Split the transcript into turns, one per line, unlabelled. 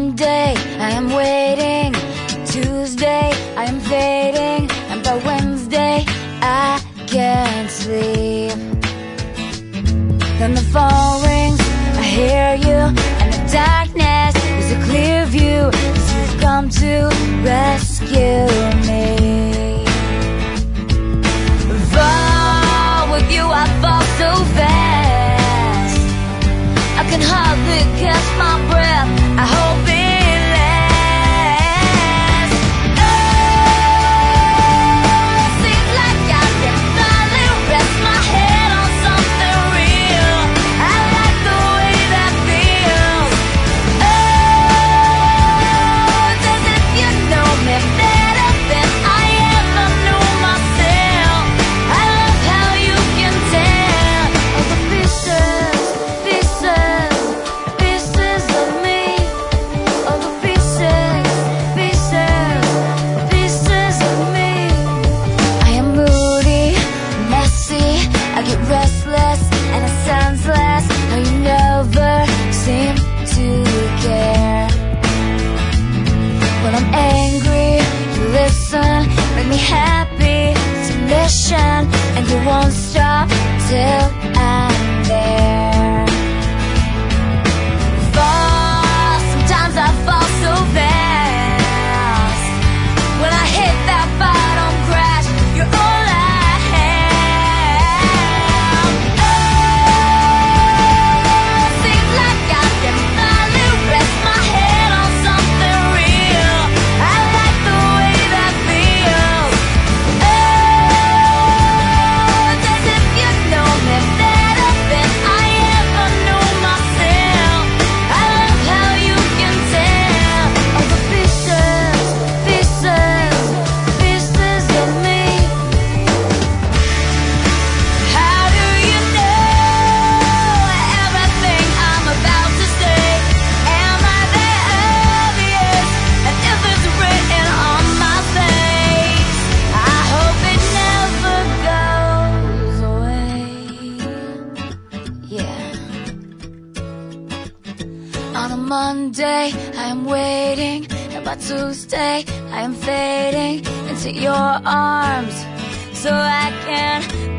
Monday, I am waiting. Tuesday, I am fading. And by Wednesday, I can't sleep. Then the phone rings, I hear you, and the darkness is a clear view, 'cause you've come to rescue me. Fall with you, I fall so fast, I can hardly catch my breath. I hope it lasts. Oh, seems like I can finally rest my head on something real. I like the way that feels. Oh, it's as if you know me better than I ever knew myself. I love how you can tell all the pieces, pieces, pieces of me. All the pieces, pieces, pieces of me. I am moody, messy, I get restless, and it sounds less. How you never seem to care. When I'm angry, you listen, make me happy, it's a mission, and you won't stop till I'm there. Fall, sometimes I fall so fast. When I hit that bottom crash, you're all I have. Oh, seems like I can finally rest my head on something real. I like the way that feels. Oh, it's as if you know me better than I ever knew myself. I love how you can tell all the pieces, pieces, pieces of me. How do you know everything I'm about to say? Am I that obvious? And if it's written on my face, I hope it never goes away. Yeah. On a Monday, I am waiting, and by Tuesday, I am fading into your arms, so I can